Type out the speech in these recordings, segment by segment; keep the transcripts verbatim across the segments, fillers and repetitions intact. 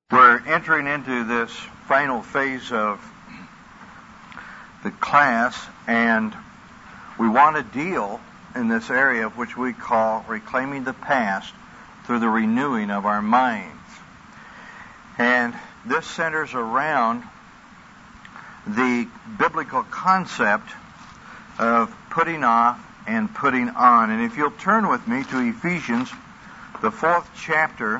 We're entering into this final phase of the class, and we want to deal in this area of which we call reclaiming the past through the renewing of our minds. And this centers around the biblical concept of putting off and putting on. And if you'll turn with me to Ephesians, the fourth chapter,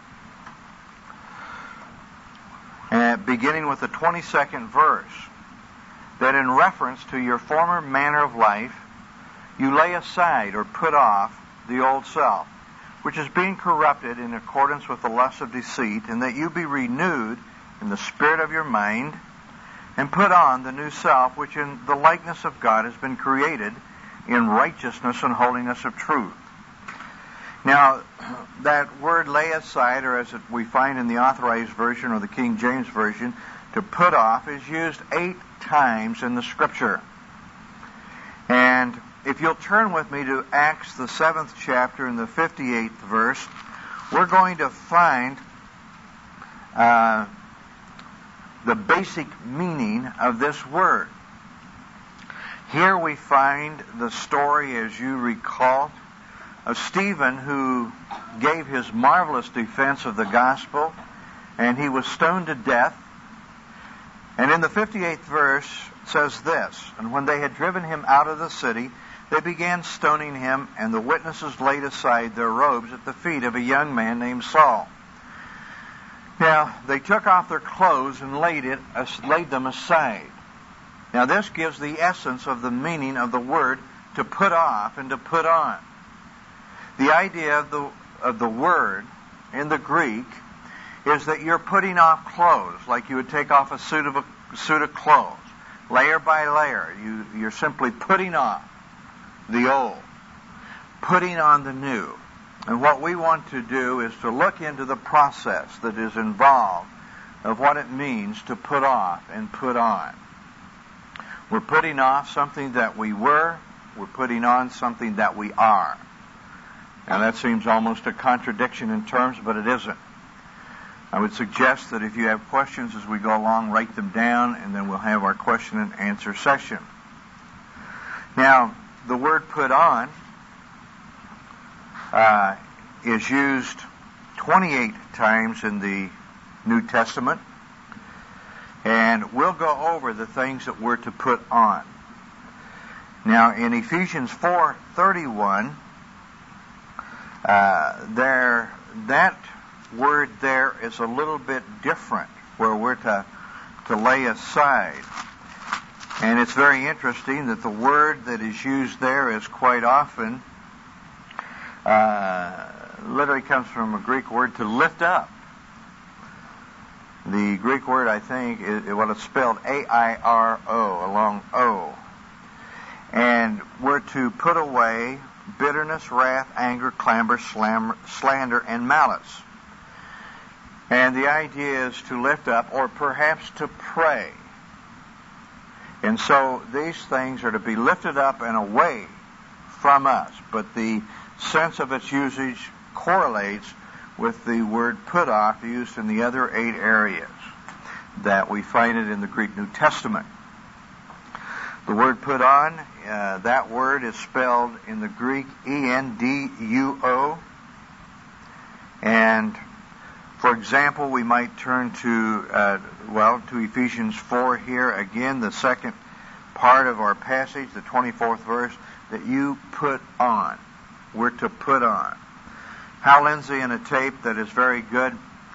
Uh, beginning with the twenty-second verse, that in reference to your former manner of life, you lay aside or put off the old self, which is being corrupted in accordance with the lust of deceit, and that you be renewed in the spirit of your mind, and put on the new self, which in the likeness of God has been created in righteousness and holiness of truth. Now, that word lay aside, or as it, we find in the Authorized Version or the King James Version, to put off, is used eight times in the Scripture. And if you'll turn with me to Acts, the seventh chapter, and the fifty-eighth verse, we're going to find uh, the basic meaning of this word. Here we find the story, as you recall, of Stephen, who gave his marvelous defense of the gospel, and he was stoned to death. And in the fifty-eighth verse it says this, and when they had driven him out of the city, they began stoning him, and the witnesses laid aside their robes at the feet of a young man named Saul. Now, they took off their clothes and laid it, laid them aside. Now, this gives the essence of the meaning of the word to put off and to put on. The idea of the of the word in the Greek is that you're putting off clothes, like you would take off a suit of a suit of clothes, layer by layer. You you're simply putting off the old, putting on the new. And what we want to do is to look into the process that is involved of what it means to put off and put on. We're putting off something that we were. We're putting on something that we are. Now that seems almost a contradiction in terms, but it isn't. I would suggest that if you have questions as we go along, write them down, and then we'll have our question and answer session. Now, the word put on uh, is used twenty-eight times in the New Testament, and we'll go over the things that we're to put on. Now, in Ephesians four thirty-one, Uh, there, that word there is a little bit different, where we're to to lay aside. And it's very interesting that the word that is used there is quite often, uh, literally comes from a Greek word to lift up. The Greek word, I think, is well, it's spelled A I R O, a long O. And we're to put away bitterness, wrath, anger, clamor, slam, slander, and malice. And the idea is to lift up, or perhaps to pray. And so these things are to be lifted up and away from us. But the sense of its usage correlates with the word put off used in the other eight areas that we find it in the Greek New Testament. The word put on, uh, that word is spelled in the Greek E N D U O. And, for example, we might turn to, uh, well, to Ephesians four here. Again, the second part of our passage, the twenty-fourth verse, that you put on. We're to put on. Hal Lindsey, in a tape that is very good,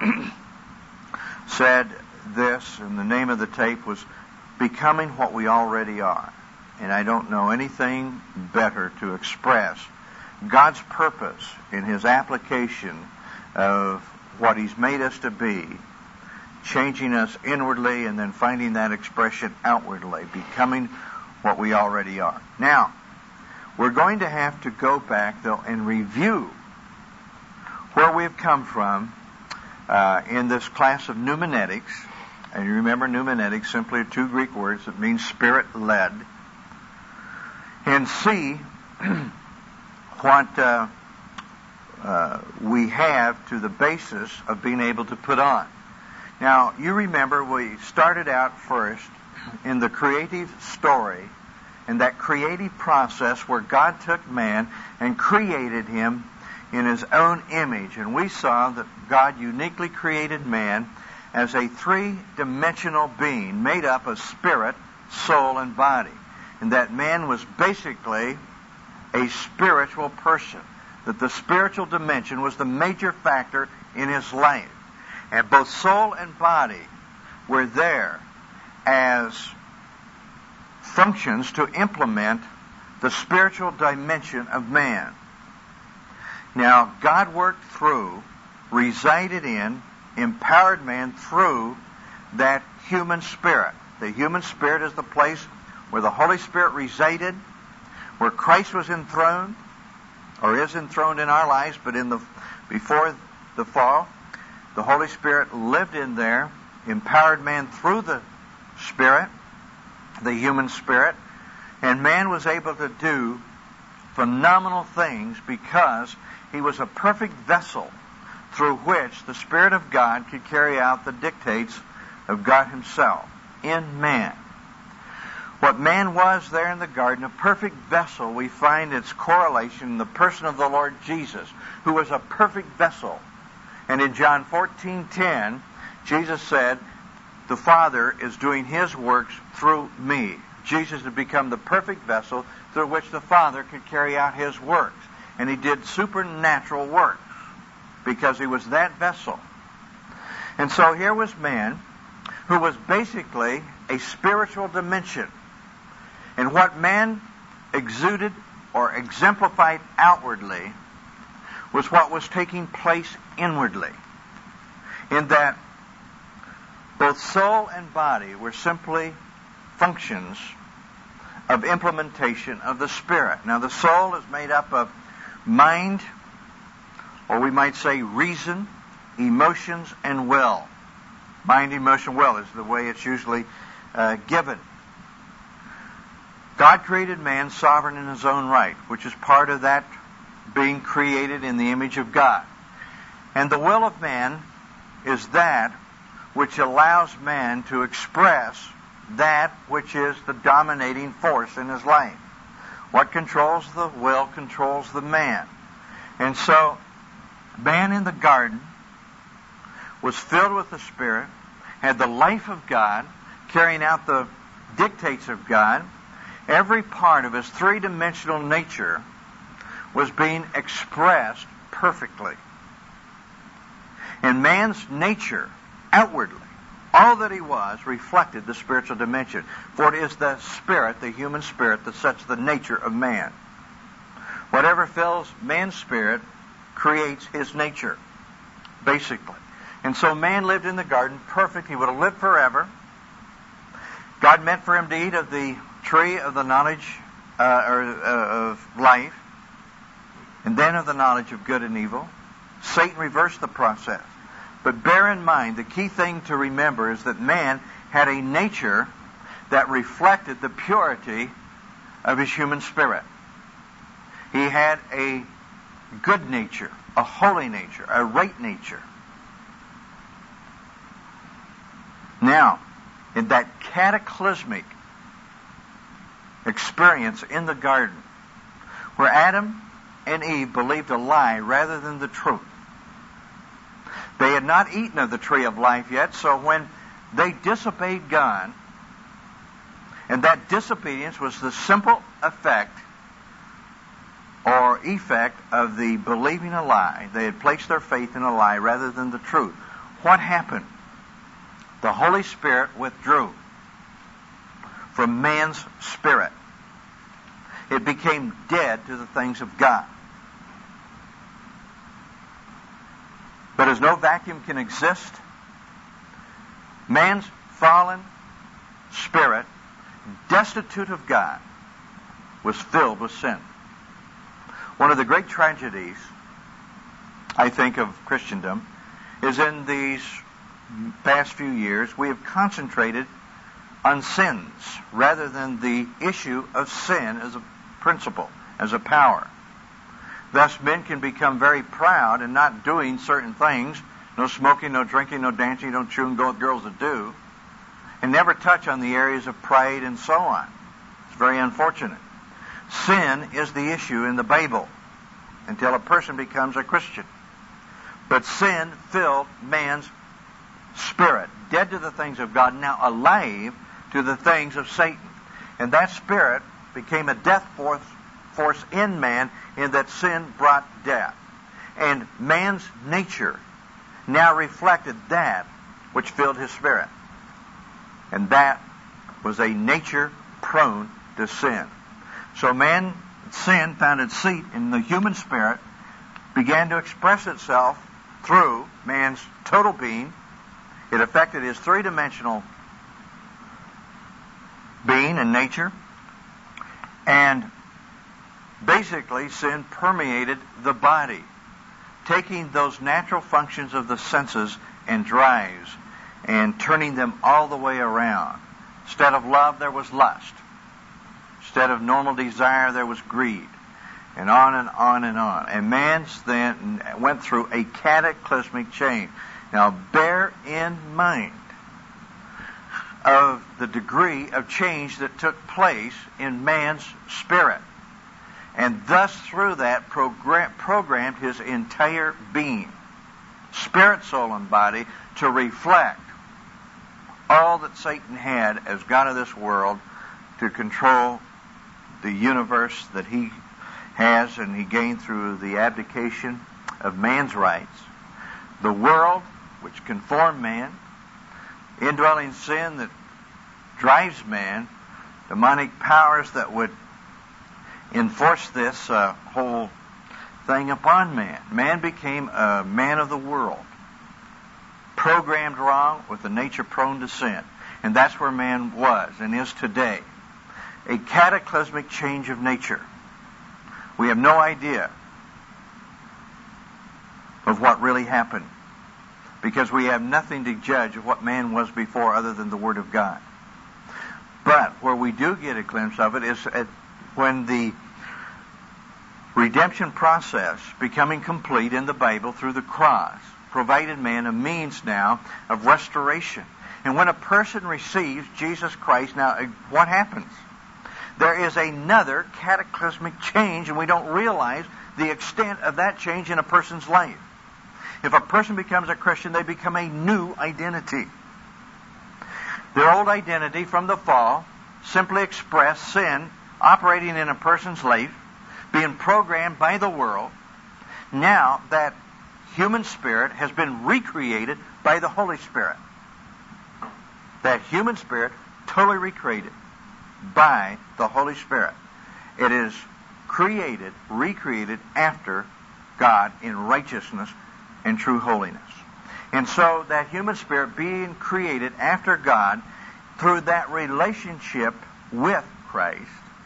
said this, and the name of the tape was Becoming What We Already Are. And I don't know anything better to express God's purpose in His application of what He's made us to be, changing us inwardly and then finding that expression outwardly, becoming what we already are. Now, we're going to have to go back, though, and review where we've come from uh, in this class of pneumonetics. And you remember pneumonetics, simply two Greek words that mean spirit-led. And see what uh, uh, we have to the basis of being able to put on. Now, you remember we started out first in the creative story, in that creative process where God took man and created him in his own image. And we saw that God uniquely created man as a three-dimensional being made up of spirit, soul, and body. And that man was basically a spiritual person. That the spiritual dimension was the major factor in his life. And both soul and body were there as functions to implement the spiritual dimension of man. Now, God worked through, resided in, empowered man through that human spirit. The human spirit is the place where the Holy Spirit resided, where Christ was enthroned, or is enthroned in our lives, but in the before the fall, the Holy Spirit lived in there, empowered man through the Spirit, the human spirit, and man was able to do phenomenal things because he was a perfect vessel through which the Spirit of God could carry out the dictates of God himself in man. What man was there in the garden, a perfect vessel, we find its correlation in the person of the Lord Jesus, who was a perfect vessel. And in John fourteen ten, Jesus said, the Father is doing his works through me. Jesus had become the perfect vessel through which the Father could carry out his works. And he did supernatural works because he was that vessel. And so here was man who was basically a spiritual dimension. And what man exuded or exemplified outwardly was what was taking place inwardly. In that both soul and body were simply functions of implementation of the Spirit. Now, the soul is made up of mind, or we might say reason, emotions, and will. Mind, emotion, will is the way it's usually uh, given. God created man sovereign in his own right, which is part of that being created in the image of God. And the will of man is that which allows man to express that which is the dominating force in his life. What controls the will controls the man. And so, man in the garden was filled with the Spirit, had the life of God, carrying out the dictates of God. Every part of his three-dimensional nature was being expressed perfectly. And man's nature, outwardly, all that he was, reflected the spiritual dimension. For it is the spirit, the human spirit, that sets the nature of man. Whatever fills man's spirit creates his nature, basically. And so man lived in the garden perfect. He would have lived forever. God meant for him to eat of the tree of the knowledge uh, or, uh, of life, and then of the knowledge of good and evil. Satan reversed the process. But bear in mind, the key thing to remember is that man had a nature that reflected the purity of his human spirit. He had a good nature, a holy nature, a right nature. Now, in that cataclysmic experience in the garden, where Adam and Eve believed a lie rather than the truth, they had not eaten of the tree of life yet, so when they disobeyed God, and that disobedience was the simple effect or effect of the believing a lie. They had placed their faith in a lie rather than the truth. What happened? The Holy Spirit withdrew from man's spirit. It became dead to the things of God. But as no vacuum can exist, man's fallen spirit, destitute of God, was filled with sin. One of the great tragedies, I think, of Christendom is in these past few years we have concentrated on sins rather than the issue of sin as a principle, as a power. Thus, men can become very proud in not doing certain things, No smoking, no drinking, no dancing, don't chew and go with girls that do. And never touch on the areas of pride and so on. It's very unfortunate. Sin is the issue in the Bible until a person becomes a Christian. But sin filled man's spirit, dead to the things of God, now alive to the things of Satan. And that spirit became a death force, force in man, in that sin brought death. And man's nature now reflected that which filled his spirit. And that was a nature prone to sin. So man, sin found its seat in the human spirit, began to express itself through man's total being. It affected his three-dimensional being and nature. And basically, sin permeated the body, taking those natural functions of the senses and drives and turning them all the way around. Instead of love, there was lust. Instead of normal desire, there was greed. And on and on and on. And man then went through a cataclysmic change. Now, bear in mind of the degree of change that took place in man's spirit. And thus, through that, program, programmed his entire being, spirit, soul, and body, to reflect all that Satan had as God of this world to control the universe that he has and he gained through the abdication of man's rights. The world, which conformed man, indwelling sin that drives man, demonic powers that would enforce this uh, whole thing upon man. Man became a man of the world, programmed wrong with a nature prone to sin. And that's where man was and is today. A cataclysmic change of nature. We have no idea of what really happened because we have nothing to judge of what man was before other than the Word of God. But where we do get a glimpse of it is at when the redemption process becoming complete in the Bible through the cross provided man a means now of restoration. And when a person receives Jesus Christ, now what happens? There is another cataclysmic change, and we don't realize the extent of that change in a person's life. If a person becomes a Christian, they become a new identity. Their old identity from the fall simply expressed sin operating in a person's life, being programmed by the world. Now that human spirit has been recreated by the Holy Spirit. That human spirit totally recreated by the Holy Spirit. It is created, recreated after God in righteousness and true holiness. And so that human spirit being created after God through that relationship with Christ,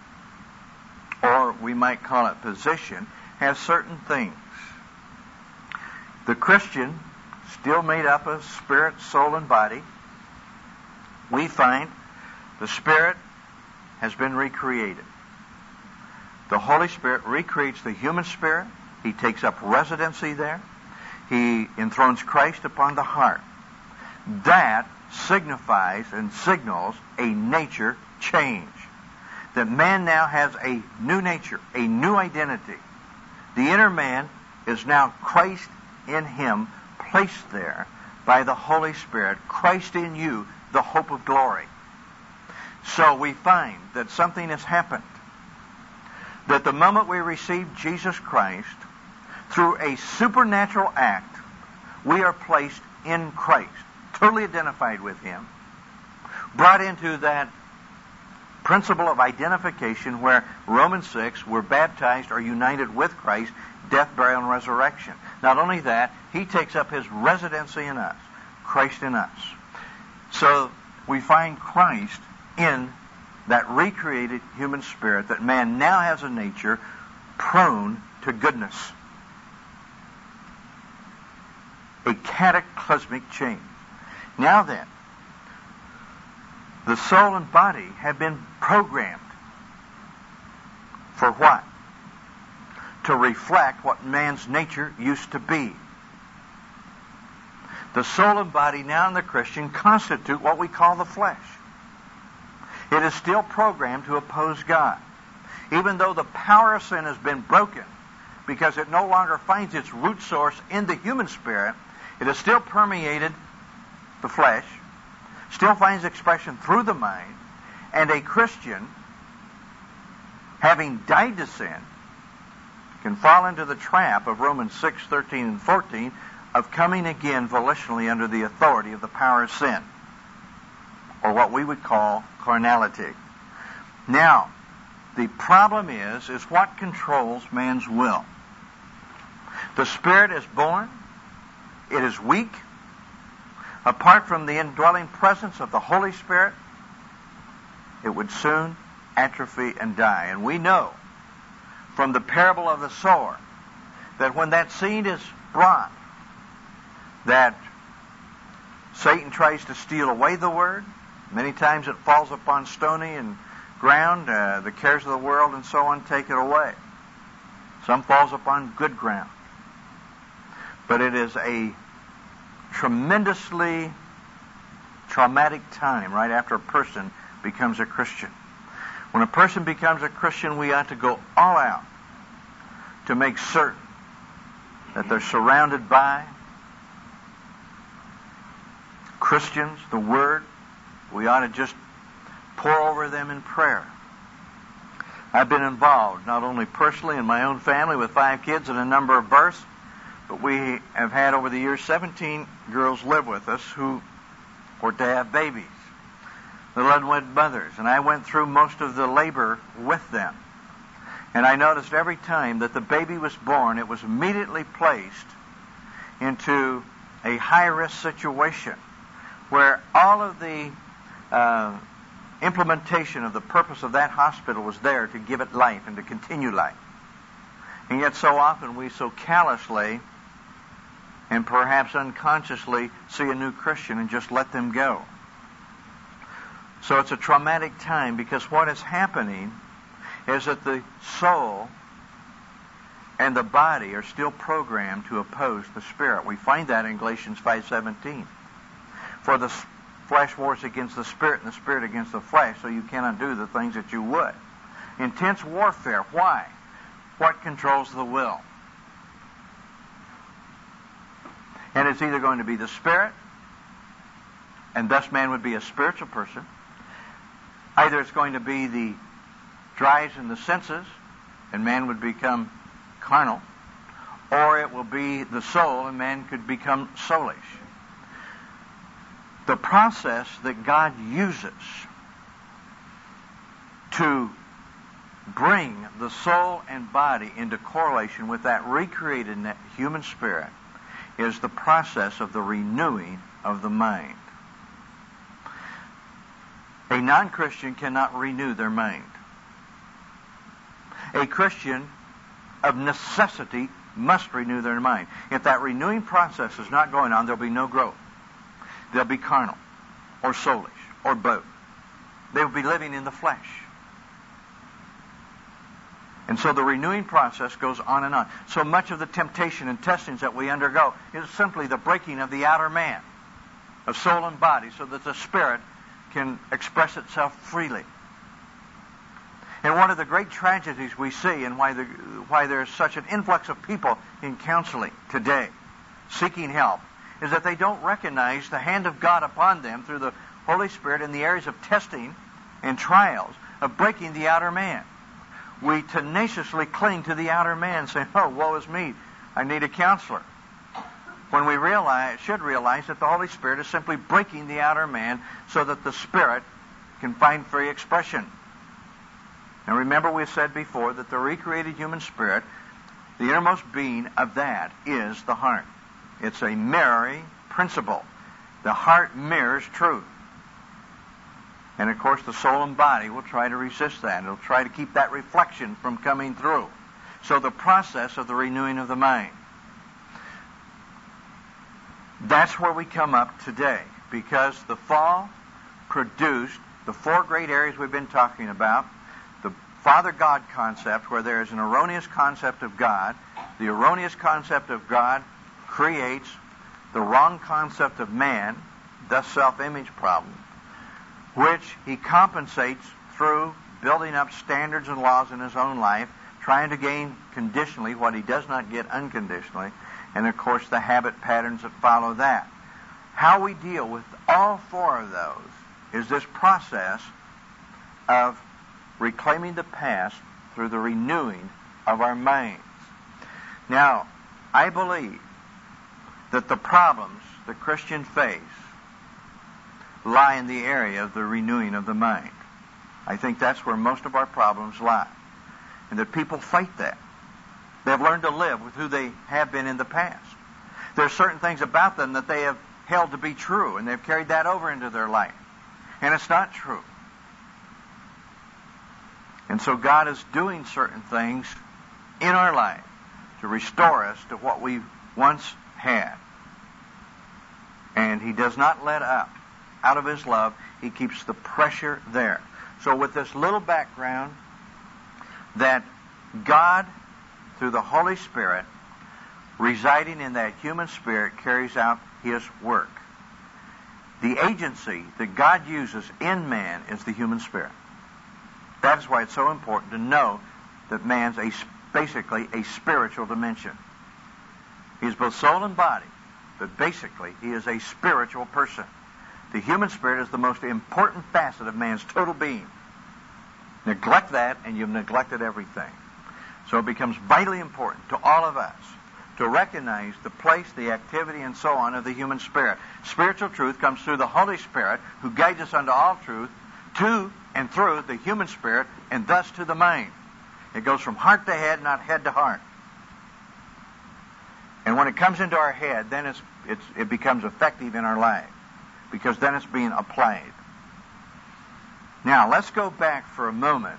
or we might call it position, has certain things. The Christian, still made up of spirit, soul, and body, we find the spirit has been recreated. The Holy Spirit recreates the human spirit. He takes up residency there. He enthrones Christ upon the heart. That signifies and signals a nature change. That man now has a new nature, a new identity. The inner man is now Christ in him, placed there by the Holy Spirit. Christ in you, the hope of glory. So we find that something has happened. That the moment we receive Jesus Christ, through a supernatural act, we are placed in Christ, totally identified with Him, brought into that principle of identification where Romans six, we're baptized or united with Christ, death, burial, and resurrection. Not only that, He takes up His residency in us, Christ in us. So we find Christ in that recreated human spirit, that man now has a nature prone to goodness. A cataclysmic change. Now then, the soul and body have been programmed for what? To reflect what man's nature used to be. The soul and body now in the Christian constitute what we call the flesh. It is still programmed to oppose God. Even though the power of sin has been broken, because it no longer finds its root source in the human spirit, it has still permeated the flesh, still finds expression through the mind, and a Christian, having died to sin, can fall into the trap of Romans six, thirteen, and fourteen of coming again volitionally under the authority of the power of sin, or what we would call carnality. Now, the problem is, is what controls man's will. The Spirit is born. It is weak. Apart from the indwelling presence of the Holy Spirit, it would soon atrophy and die. And we know from the parable of the sower that when that seed is brought, that Satan tries to steal away the word. Many times it falls upon stony and ground. Uh, the cares of the world and so on take it away. Some falls upon good ground. But it is a tremendously traumatic time right after a person becomes a Christian. When a person becomes a Christian, we ought to go all out to make certain that they're surrounded by Christians, the Word. We ought to just pour over them in prayer. I've been involved, not only personally in my own family with five kids and a number of births, but we have had over the years seventeen girls live with us who were to have babies, little unwed mothers, and I went through most of the labor with them. And I noticed every time that the baby was born, it was immediately placed into a high-risk situation where all of the uh, implementation of the purpose of that hospital was there to give it life and to continue life. And yet so often we so callously and perhaps unconsciously see a new Christian and just let them go. So it's a traumatic time, because what is happening is that the soul and the body are still programmed to oppose the Spirit. We find that in Galatians five seventeen. For the flesh wars against the Spirit, and the Spirit against the flesh, so you cannot do the things that you would. Intense warfare. Why? What controls the will? And it's either going to be the Spirit, and thus man would be a spiritual person. Either it's going to be the drives in the senses, and man would become carnal, or it will be the soul, and man could become soulish. The process that God uses to bring the soul and body into correlation with that recreated human spirit is the process of the renewing of the mind. A non-Christian cannot renew their mind. A Christian, of necessity, must renew their mind. If that renewing process is not going on, there'll be no growth. They'll be carnal, or soulish, or both. They will be living in the flesh. And so the renewing process goes on and on. So much of the temptation and testings that we undergo is simply the breaking of the outer man, of soul and body, so that the Spirit can express itself freely. And one of the great tragedies we see, and why, the, why there's such an influx of people in counseling today, seeking help, is that they don't recognize the hand of God upon them through the Holy Spirit in the areas of testing and trials, of breaking the outer man. We tenaciously cling to the outer man, saying, oh, woe is me, I need a counselor. When we realize, should realize that the Holy Spirit is simply breaking the outer man so that the Spirit can find free expression. Now remember, we said before that the recreated human spirit, the innermost being of that is the heart. It's a mirroring principle. The heart mirrors truth. And of course the soul and body will try to resist that. It'll try to keep that reflection from coming through. So the process of the renewing of the mind. That's where we come up today, because the fall produced the four great areas we've been talking about. The Father-God concept, where there is an erroneous concept of God. The erroneous concept of God creates the wrong concept of man, thus self-image problem, which he compensates through building up standards and laws in his own life, trying to gain conditionally what he does not get unconditionally, and of course the habit patterns that follow that. How we deal with all four of those is this process of reclaiming the past through the renewing of our minds. Now, I believe that the problems the Christians face lie in the area of the renewing of the mind. I think that's where most of our problems lie. And that people fight that. They've learned to live with who they have been in the past. There are certain things about them that they have held to be true, and they've carried that over into their life. And it's not true. And so God is doing certain things in our life to restore us to what we once had. And He does not let up. Out of His love, He keeps the pressure there. So with this little background, that God, through the Holy Spirit, residing in that human spirit, carries out His work. The agency that God uses in man is the human spirit. That is why it's so important to know that man's a, basically a spiritual dimension. He is both soul and body, but basically he is a spiritual person. The human spirit is the most important facet of man's total being. Neglect that and you've neglected everything. So it becomes vitally important to all of us to recognize the place, the activity, and so on of the human spirit. Spiritual truth comes through the Holy Spirit, who guides us unto all truth, to and through the human spirit, and thus to the mind. It goes from heart to head, not head to heart. And when it comes into our head, then it's, it's, it becomes effective in our life, because then it's being applied. Now, let's go back for a moment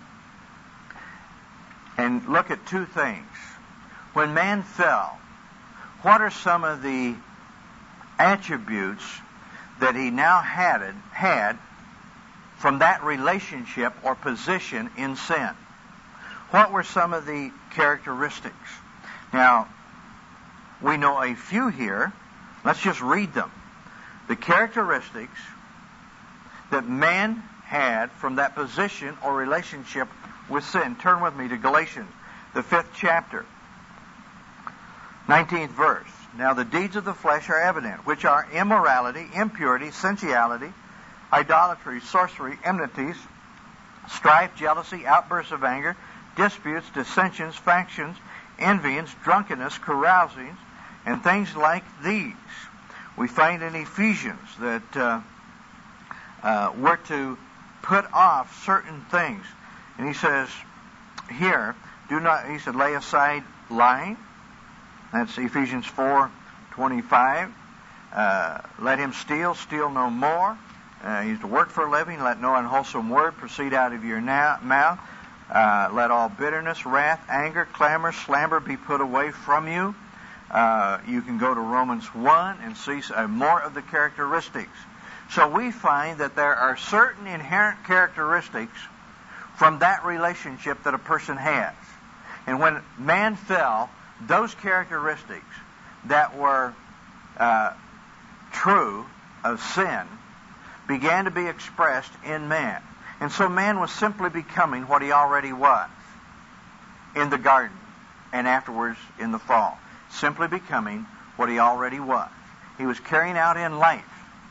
and look at two things. When man fell, what are some of the attributes that he now had, had from that relationship or position in sin? What were some of the characteristics? Now, we know a few here. Let's just read them. The characteristics that man had from that position or relationship with sin. Turn with me to Galatians, the fifth chapter, nineteenth verse. Now the deeds of the flesh are evident, which are immorality, impurity, sensuality, idolatry, sorcery, enmities, strife, jealousy, outbursts of anger, disputes, dissensions, factions, envyings, drunkenness, carousings, and things like these. We find in Ephesians that uh, uh, we're to put off certain things. And he says here, do not, he said, lay aside lying. That's Ephesians four twenty-five. Uh, let him steal, steal no more. Uh, he's to work for a living. Let no unwholesome word proceed out of your na- mouth. Uh, let all bitterness, wrath, anger, clamor, slander be put away from you. Uh, you can go to Romans one and see uh, more of the characteristics. So we find that there are certain inherent characteristics from that relationship that a person has. And when man fell, those characteristics that were uh, true of sin began to be expressed in man. And so man was simply becoming what he already was in the garden and afterwards in the fall. Simply becoming what he already was. He was carrying out in life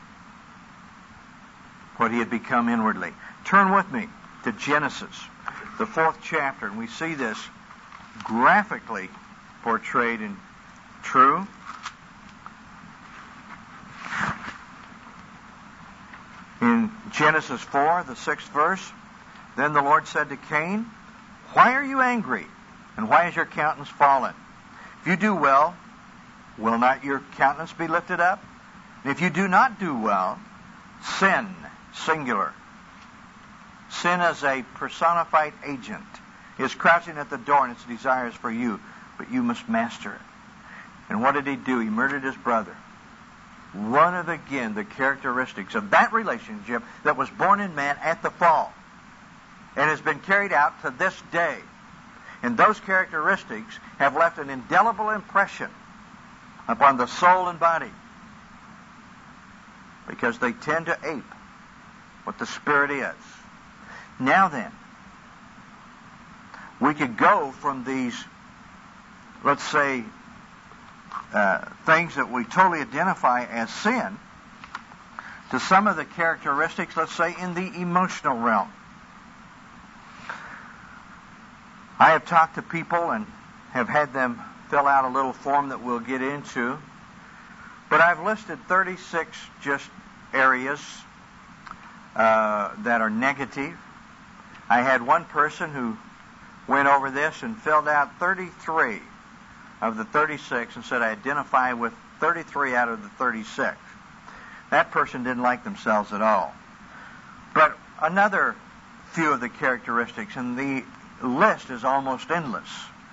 what he had become inwardly. Turn with me to Genesis, the fourth chapter, and we see this graphically portrayed and true. In Genesis four, the sixth verse, then the Lord said to Cain, why are you angry, and why is your countenance fallen? If you do well, will not your countenance be lifted up? And if you do not do well, sin, singular. Sin as a personified agent is crouching at the door, and its desires for you, but you must master it. And what did he do? He murdered his brother. One of, again, the characteristics of that relationship that was born in man at the fall and has been carried out to this day. And those characteristics have left an indelible impression upon the soul and body. because they tend to ape what the Spirit is. Now then, we could go from these, let's say, uh, things that we totally identify as sin to some of the characteristics, let's say, in the emotional realm. I have talked to people and have had them fill out a little form that we'll get into, but I've listed thirty-six just areas uh, that are negative. I had one person who went over this and filled out thirty-three of the thirty-six and said, I identify with thirty-three out of the thirty-six. That person didn't like themselves at all. But another few of the characteristics, and the list is almost endless.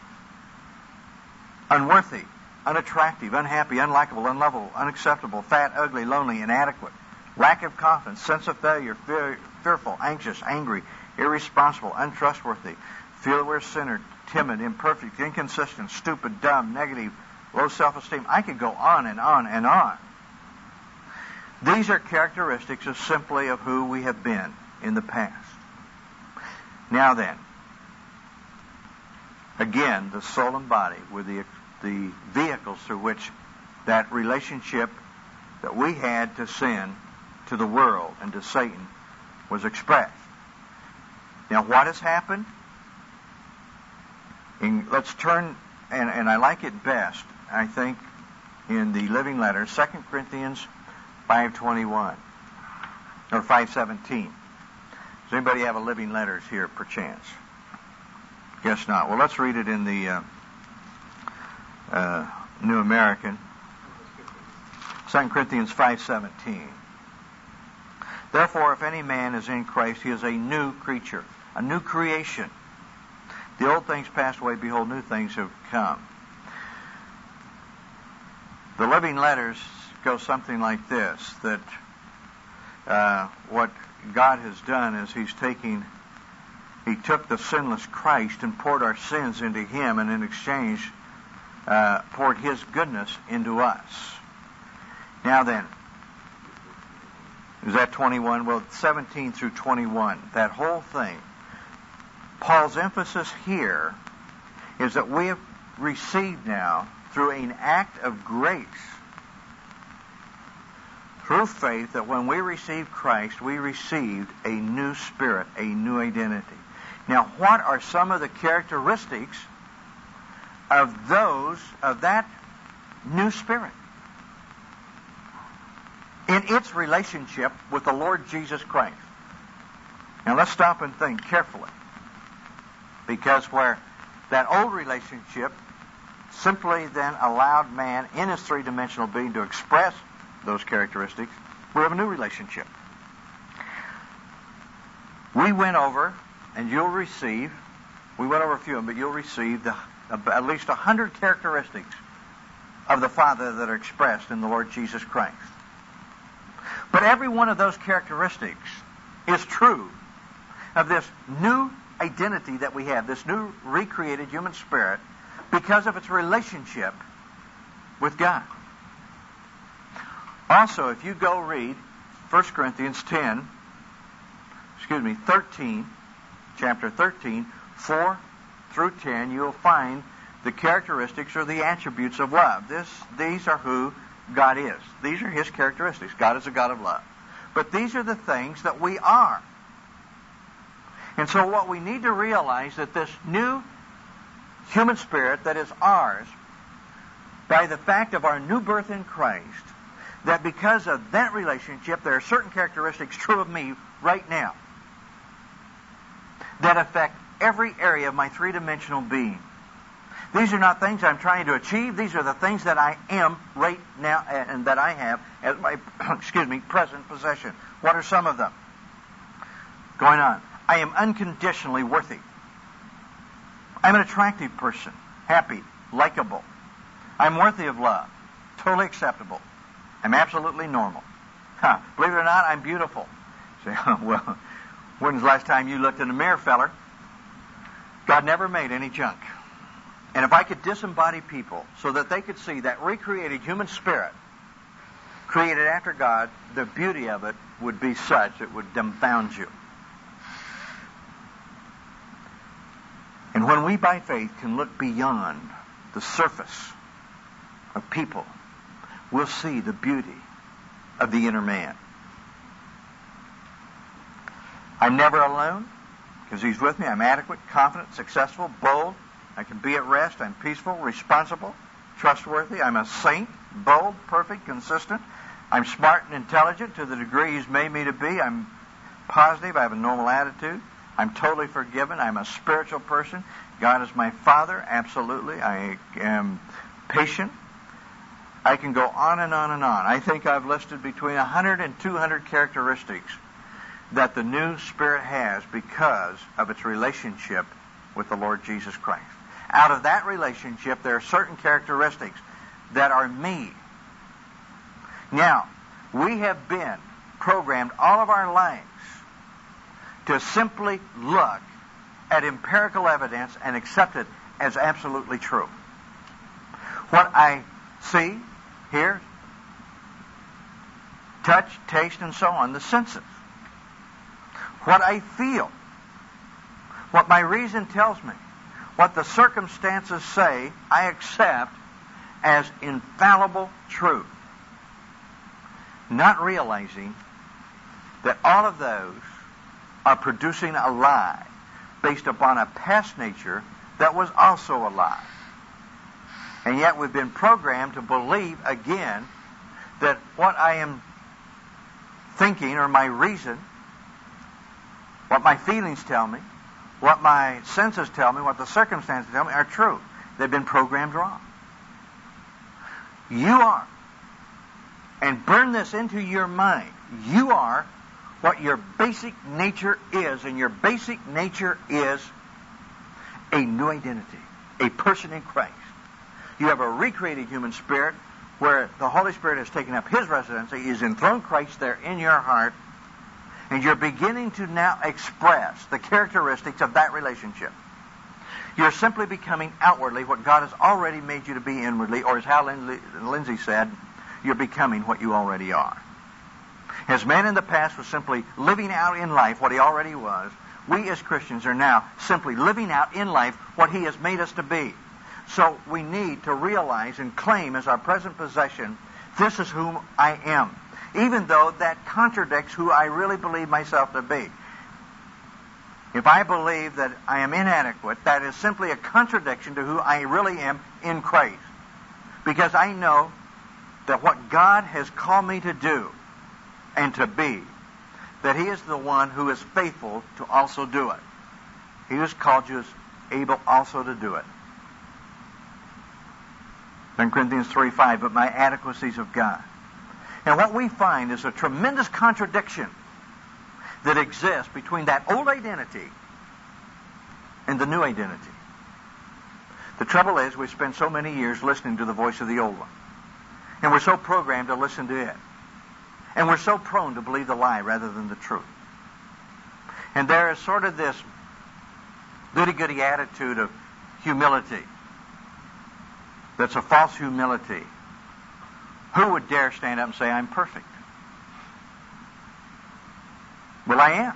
Unworthy, unattractive, unhappy, unlikable, unlovable, unacceptable, fat, ugly, lonely, inadequate, lack of confidence, sense of failure, fear, fearful, anxious, angry, irresponsible, untrustworthy, feel we're sinner, timid, imperfect, inconsistent, stupid, dumb, negative, low self-esteem. I could go on and on and on. These are characteristics of simply of who we have been in the past. Now then, again, the soul and body were the, the vehicles through which that relationship that we had to sin, to the world, and to Satan was expressed. Now, what has happened? In, let's turn, and, and I like it best, I think, in the Living Letters, Second Corinthians five twenty-one, or five seventeen. Does anybody have a Living Letters here, perchance? Guess not. Well, let's read it in the uh, uh, New American. Second Corinthians five seventeen. Therefore, if any man is in Christ, he is a new creature, a new creation. The old things passed away, behold, new things have come. The Living Letters go something like this, that uh, what God has done is He's taking, He took the sinless Christ and poured our sins into Him, and in exchange uh, poured His goodness into us. Now then, is that twenty-one? Well, seventeen through twenty-one, that whole thing. Paul's emphasis here is that we have received now, through an act of grace, through faith, that when we received Christ, we received a new spirit, a new identity. Now, what are some of the characteristics of those, of that new spirit in its relationship with the Lord Jesus Christ? Now, let's stop and think carefully. Because where that old relationship simply then allowed man in his three-dimensional being to express those characteristics, we have a new relationship. We went over, and you'll receive, we went over a few of them, but you'll receive the, at least a hundred characteristics of the Father that are expressed in the Lord Jesus Christ. But every one of those characteristics is true of this new identity that we have, this new recreated human spirit, because of its relationship with God. Also, if you go read First Corinthians ten, excuse me, thirteen, chapter thirteen, four through ten, you'll find the characteristics or the attributes of love. This, these are who God is. These are His characteristics. God is a God of love. But these are the things that we are. And so what we need to realize that this new human spirit that is ours, by the fact of our new birth in Christ, that because of that relationship, there are certain characteristics true of me right now that affect every area of my three-dimensional being. These are not things I'm trying to achieve. These are the things that I am right now and that I have as my, excuse me, present possession. What are some of them? Going on. I am unconditionally worthy. I'm an attractive person, happy, likable. I'm worthy of love, totally acceptable. I'm absolutely normal. Huh. Believe it or not, I'm beautiful. Say, well, when's the last time you looked in the mirror, feller? God never made any junk. And if I could disembody people so that they could see that recreated human spirit created after God, the beauty of it would be such it would dumbfound you. And when we by faith can look beyond the surface of people, we'll see the beauty of the inner man. I'm never alone because He's with me. I'm adequate, confident, successful, bold. I can be at rest. I'm peaceful, responsible, trustworthy. I'm a saint, bold, perfect, consistent. I'm smart and intelligent to the degree He's made me to be. I'm positive. I have a normal attitude. I'm totally forgiven. I'm a spiritual person. God is my Father, absolutely. I am patient. I can go on and on and on. I think I've listed between one hundred and two hundred characteristics that the new spirit has because of its relationship with the Lord Jesus Christ. Out of that relationship, there are certain characteristics that are me. Now, we have been programmed all of our lives to simply look at empirical evidence and accept it as absolutely true. What I see, hear, touch, taste, and so on, the senses. What I feel, what my reason tells me, what the circumstances say, I accept as infallible truth. Not realizing that all of those are producing a lie based upon a past nature that was also a lie. And yet we've been programmed to believe again that what I am thinking or my reason, what my feelings tell me, what my senses tell me, what the circumstances tell me are true. They've been programmed wrong. You are. And burn this into your mind. You are what your basic nature is, and your basic nature is a new identity, a person in Christ. You have a recreated human spirit where the Holy Spirit has taken up His residency, He's enthroned Christ there in your heart, and you're beginning to now express the characteristics of that relationship. You're simply becoming outwardly what God has already made you to be inwardly, or as Hal Lindsey said, you're becoming what you already are. As man in the past was simply living out in life what he already was, we as Christians are now simply living out in life what He has made us to be. So we need to realize and claim as our present possession, this is whom I am, even though that contradicts who I really believe myself to be. If I believe that I am inadequate, that is simply a contradiction to who I really am in Christ. Because I know that what God has called me to do and to be, that He is the one who is faithful to also do it. He who has called you is able also to do it. Second Corinthians three five, but my adequacy is of God. And what we find is a tremendous contradiction that exists between that old identity and the new identity. The trouble is we spend so many years listening to the voice of the old one. And we're so programmed to listen to it. And we're so prone to believe the lie rather than the truth. And there is sort of this goody-goody attitude of humility that's a false humility. Who would dare stand up and say, I'm perfect? Well, I am.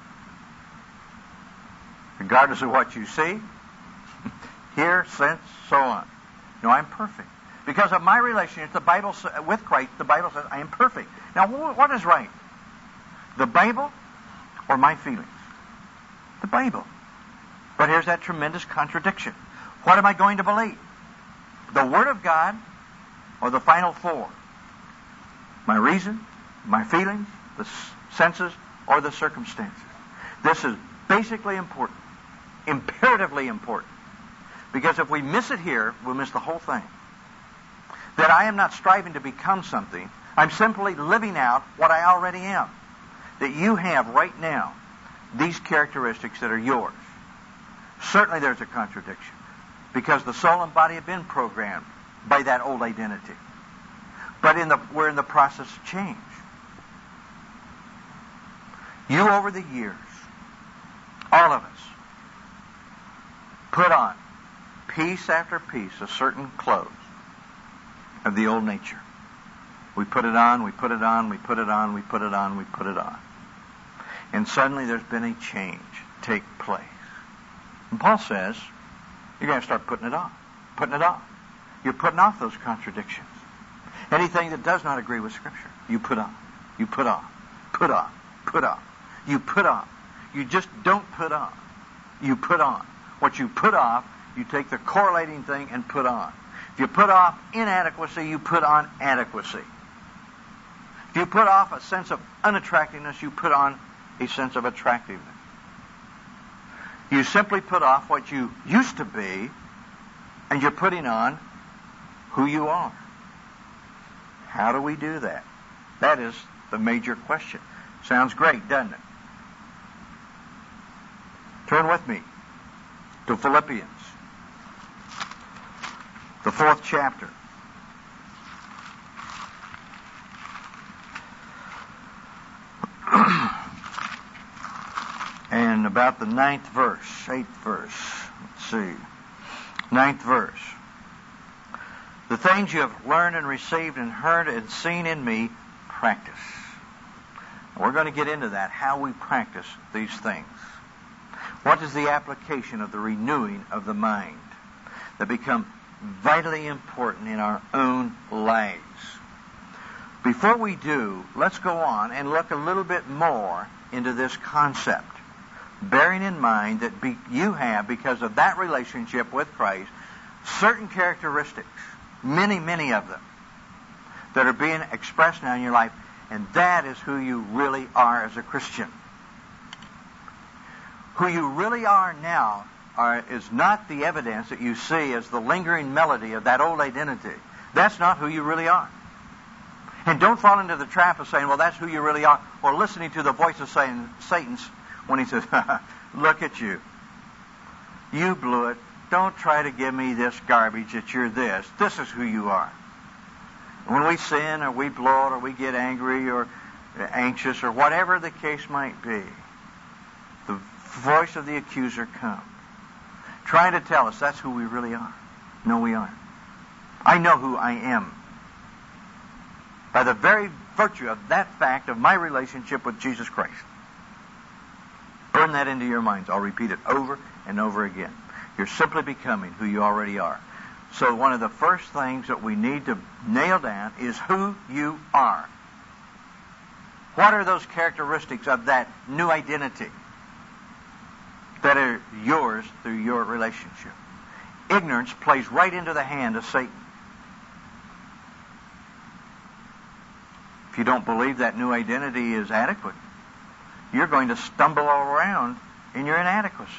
Regardless of what you see, hear, sense, so on. No, I'm perfect. Because of my relationship the Bible with Christ, the Bible says I am perfect. Now, what is right? The Bible or my feelings? The Bible. But here's that tremendous contradiction. What am I going to believe? The Word of God or the final four? My reason, my feelings, the senses, or the circumstances? This is basically important, imperatively important. Because if we miss it here, we'll miss the whole thing. That I am not striving to become something. I'm simply living out what I already am. That you have right now these characteristics that are yours. Certainly there's a contradiction. Because the soul and body have been programmed by that old identity. But in the, we're in the process of change. You over the years, all of us, put on piece after piece of certain clothes of the old nature. We put it on, we put it on, we put it on, we put it on, we put it on. And suddenly there's been a change take place. And Paul says, you're going to start putting it on, putting it on. You're putting off those contradictions. Anything that does not agree with Scripture, you put on, you put on, put on, put on. You put on. You just don't put on. You put on. What you put off, you take the correlating thing and put on. If you put off inadequacy, you put on adequacy. If you put off a sense of unattractiveness, you put on a sense of attractiveness. You simply put off what you used to be, and you're putting on who you are. How do we do that? That is the major question. Sounds great, doesn't it? Turn with me to Philippians, the fourth chapter. And about the ninth verse, eighth verse. Let's see. Ninth verse. The things you have learned and received and heard and seen in me, practice. We're going to get into that, how we practice these things. What is the application of the renewing of the mind that become vitally important in our own lives? Before we do, let's go on and look a little bit more into this concept, bearing in mind that be, you have, because of that relationship with Christ, certain characteristics, many, many of them, that are being expressed now in your life, and that is who you really are as a Christian. Who you really are now are, is not the evidence that you see as the lingering melody of that old identity. That's not who you really are. And don't fall into the trap of saying, well, that's who you really are, or listening to the voice of Satan's when he says, look at you. You blew it. Don't try to give me this garbage that you're this. This is who you are. When we sin or we blow it or we get angry or anxious or whatever the case might be, the voice of the accuser comes, trying to tell us that's who we really are. No, we aren't. I know who I am by the very virtue of that fact of my relationship with Jesus Christ. Burn that into your minds. I'll repeat it over and over again. You're simply becoming who you already are. So one of the first things that we need to nail down is who you are. What are those characteristics of that new identity that are yours through your relationship? Ignorance plays right into the hand of Satan. If you don't believe that new identity is adequate, you're going to stumble all around in your inadequacy.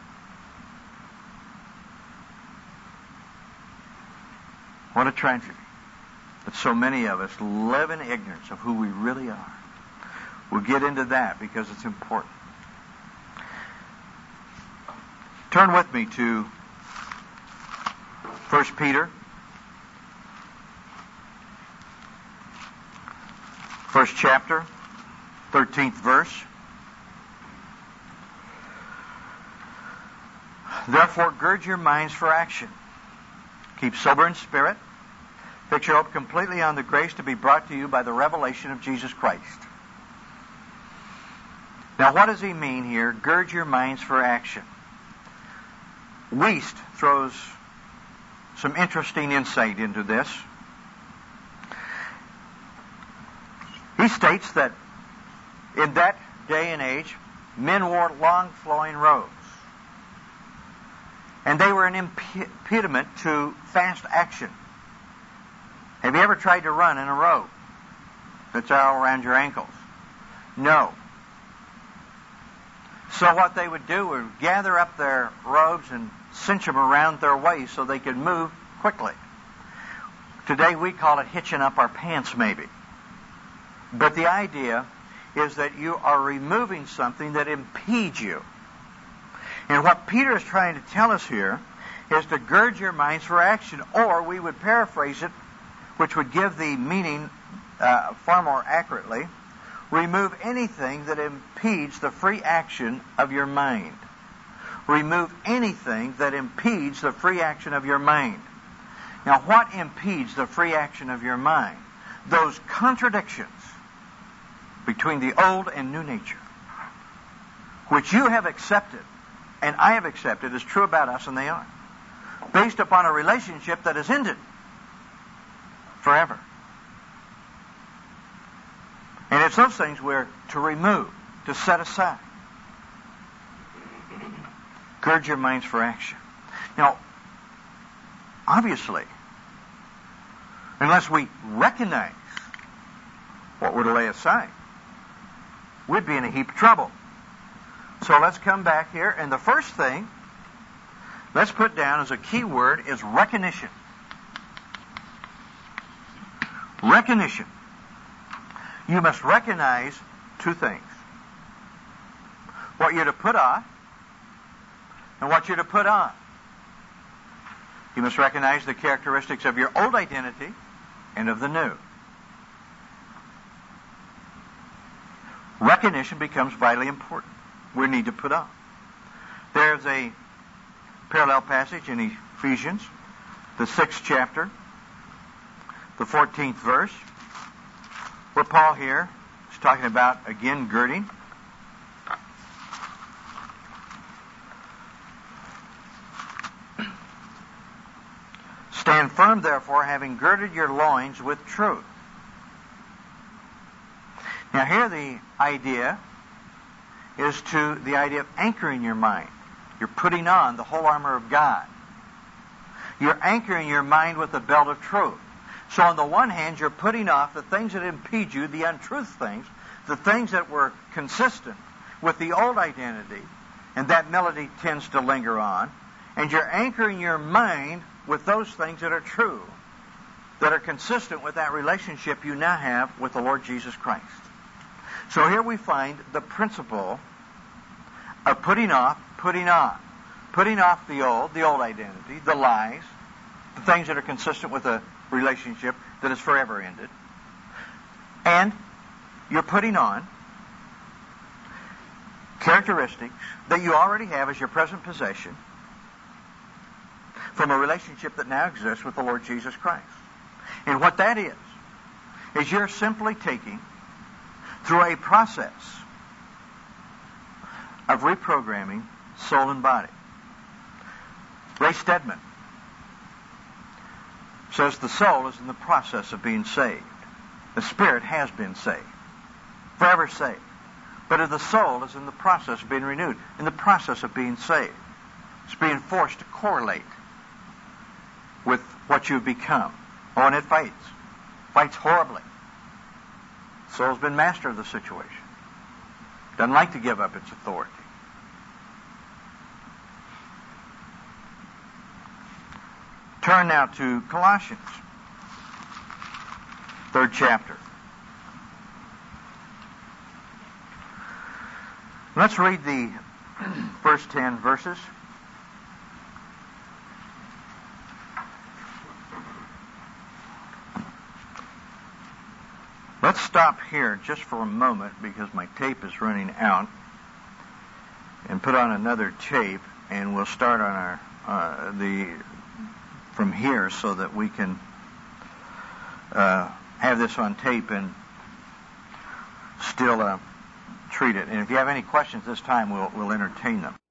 What a tragedy that so many of us live in ignorance of who we really are. We'll get into that because it's important. Turn with me to First Peter, first chapter, thirteenth verse. Therefore, gird your minds for action. Keep sober in spirit. Fix your hope completely on the grace to be brought to you by the revelation of Jesus Christ. Now, what does he mean here? Gird your minds for action. Wuest throws some interesting insight into this. He states that in that day and age, men wore long flowing robes. And they were an impediment to fast action. Have you ever tried to run in a robe that's all around your ankles? No. So what they would do was gather up their robes and cinch them around their waist so they could move quickly. Today we call it hitching up our pants, maybe. But the idea is that you are removing something that impedes you. And what Peter is trying to tell us here is to gird your minds for action, or we would paraphrase it, which would give the meaning uh, far more accurately, remove anything that impedes the free action of your mind. Remove anything that impedes the free action of your mind. Now, what impedes the free action of your mind? those contradictions between the old and new nature, which you have accepted and I have accepted as true about us, and they are, based upon a relationship that has ended forever. And it's those things we're to remove, to set aside. Gird your minds for action. Now, obviously, unless we recognize what we're to lay aside, we'd be in a heap of trouble. So let's come back here, and the first thing let's put down as a key word is recognition. Recognition. You must recognize two things: what you're to put off and what you're to put on. You must recognize the characteristics of your old identity and of the new. Recognition becomes vitally important. We need to put on. There's a parallel passage in Ephesians, the sixth chapter, the fourteenth verse, where Paul here is talking about, again, girding. Stand firm, therefore, having girded your loins with truth. Now here the idea is to the idea of anchoring your mind. You're putting on the whole armor of God. You're anchoring your mind with the belt of truth. So on the one hand, you're putting off the things that impede you, the untruth things, the things that were consistent with the old identity, and that melody tends to linger on, and you're anchoring your mind with those things that are true, that are consistent with that relationship you now have with the Lord Jesus Christ. So here we find the principle of putting off, putting on. Putting off the old, the old identity, the lies, the things that are consistent with a relationship that is forever ended. And you're putting on characteristics that you already have as your present possession from a relationship that now exists with the Lord Jesus Christ. And what that is, is you're simply taking through a process of reprogramming soul and body. Ray Stedman says the soul is in the process of being saved. The spirit has been saved, forever saved. But the soul is in the process of being renewed, in the process of being saved. It's being forced to correlate with what you've become. Oh, and it fights. Fights horribly. The soul's been master of the situation. Doesn't like to give up its authority. Turn now to Colossians, third chapter. Let's read the first ten verses. Let's stop here just for a moment because my tape is running out, and put on another tape, and we'll start on our uh, the from here so that we can uh, have this on tape and still uh, treat it. And if you have any questions this time, we'll we'll entertain them.